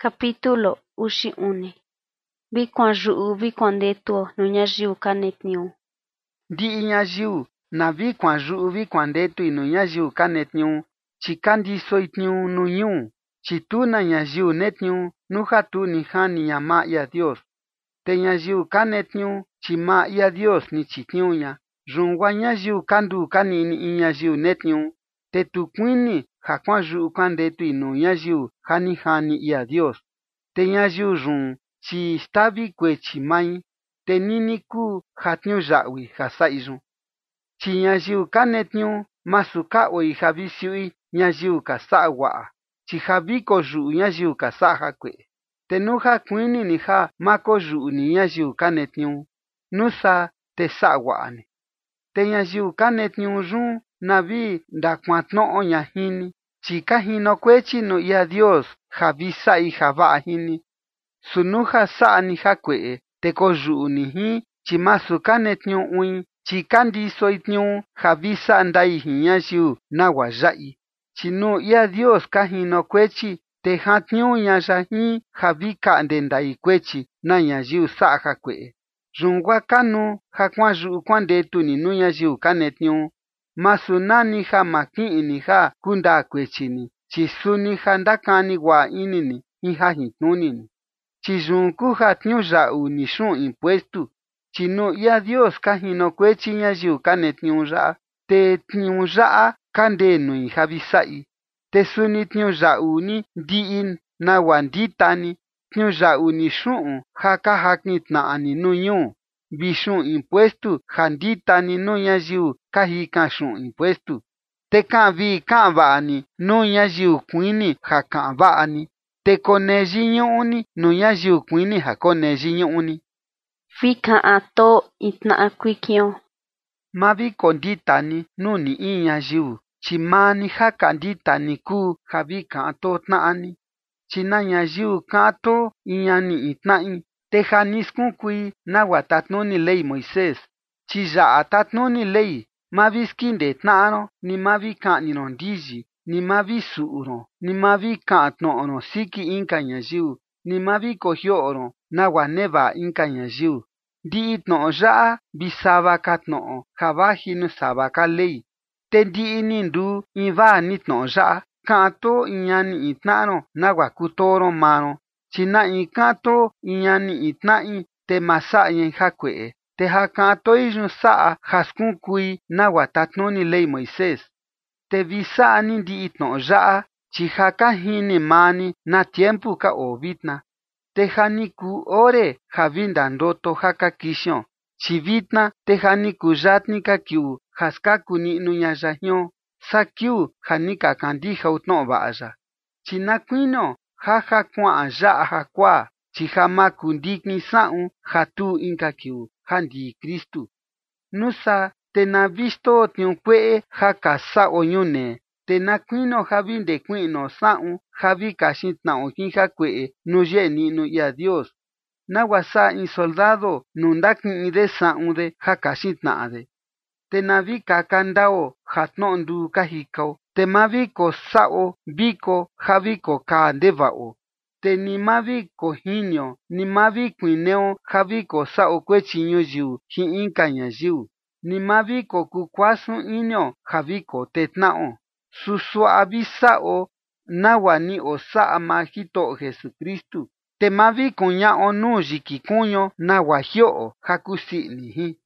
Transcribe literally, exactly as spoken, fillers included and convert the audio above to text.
Capítulo uxi uni. Vikuan yu'u vikuan ndetuo nu ñayiu kanetniu. Ndi'i ñayiu na vikuan yu'u vikuan ndetui nu ñayiu kanetniu chi kandisoi tniu nu ñuu, chi tu na ñayiu netniu nu ja tu ni jani ña maa ia Dios. Te ñayiu kanetniu chi maa ia Dios ni chitniu ña. Yun gua ñayiu kandu kani'ni in ñayiu netniu, te tu kuini ja kuan yu'u kuan ndetui nu ñayiu ja ni jani ia Dios. Te ñayiu yun chi stavi kuechi mai, te nini kuu ja tniuya'ui ja sa'i yun. Chi ñayiu kanetniu masu ka oi ja vi siu'i ñayiu ka sa'a wa'a, chi ja vi koyu'u ñayiu ka sa'a jakue'e. Te nu ja kuini ni ja ma koyu'u ni ñayiu kanetniu, nusa te sa'a wa'a ni. Te ñayiu kanetniu yun na vi ndakuatno'o ña jini, chi ka jinokuechi nuu ia Dios ja vi sa'i ja va'a jini. Su nu ja sa'a ni jakue'e, te koyu'u ni jin, chi masu kanetniu'ui, chi kandisoi tniu ja vi sa'a ndai jin ñayiu nagua ya'i. Chi nuu ia Dios ka jinokuechi, te jatniu ña ya jin ja vi ka'nde ndai kuechi na ñayiu sa'a jakue'e. Yun gua kanuu ja kuan yu'u kuan ndetu ni nuu ñayiu kanetniu, masu nani ja ma ki'in ni ja kundaa kuechi ni, chi suni ja ndakani gua'a ini ni jin jajintnuni ni. Chi yun kuu ja tniuya'u ni xu'un impuestu, chi nuu ia Dios ka jinokuechi ñayiu kanetniu ya'a, te tniu ya'a kandee nui ja vi sa'i. Te suni tniuya'u ni ndi'i nagua ndita ni, tniuya'u ni xu'un ja ka jakin tna'a ni nuu ñuu, vi xu'un impuestu ja ndita ni nuu ñayiu ka jikan xu'un impuestu. Te ka'an vii ka'an va'a ni nuu ñayiu kuini ja ka'an va'a ni, te kone yiñu'u ni nuu ñayiu kuini ja kone yiñu'u ni. Vi ka'an too itna'a kuikion. Ma vi kondita ni nuu ni in ñayiu, chi maa ni ja kandita ni kuu ja vi ka'an too tna'a ni. Chi na ñayiu ka'an too in ñani in tna'i, te ja ni skunkui nagua tatnuni ley Moisés. Chi ya'a tatnuni ley: ma vi skindee tna'a ron, ni ma vi ka'ni ron ndiyi, ni ma vi su'u ron, ni ma vi ka'an tno'o ron siki inka ñayiu, ni ma vi kojio'o ron nagua neva'a inka ñayiu. Ndi'i tno'o ya'a vi sava ka tno'o ja vaji nuu sava ka ley. Te ndi'i ni nduu invaa ni tno'o ya'a. Ka'an too in ñani in tna'a ron nagua kutoo ron maa ron, chi na in ka'an too in ñani in tna'i te ma sa'a ñai jakue'e. Te ja ka'an toi yun sa'a ja skunkui nagua tatnuni ley Moisés. Te vi sa'a ni ndi'i tno'o ya'a, chi ja ka jini maa ni na tiempu ka oo vitna. Te ja ni kuu ore ja vi ndandoto ja ka kixion, chi vitna te ja ni kuyatni ka kiu ja skaku ni'nu ña ya jion, sa kiu ja ni ka kandijao tno'o va'a ya. Chi na kuinio ja ja kua'an ya'a jakuaa, chi ja ma kundikin sa'un ja tuu inka kiu ja ndii Kristu. Nusa te na vi stoo tniu kue'e ja ka sa'o ñune, te na kuinio ja vi ndekui'no sa'un ja vi kaxin tna'o jin jakue'e nuu ye'e ni'nu ia Dios. Nagua sa'a in soldado nu ndaki'in de sa'un de ja kaxin tna'a de. Te na vi kaka ndao ja tno'o nduu ka jikao, te ma vi kosa'o viko ja vi kokaa ndeva'o. Te ni ma vi kojinio, ni ma vi kuineo ja vi kosa'o kuechi ñuyiu jin inka ñayiu, ni ma vi kokukuasun inio ja vi kotee tna'o. Su sua'a vi sa'o nagua ni osa'a maa Jito'o Jesukristu. Te ma vi kuña'o nuu yiki kuño nagua jio'o ja kusii ini jin.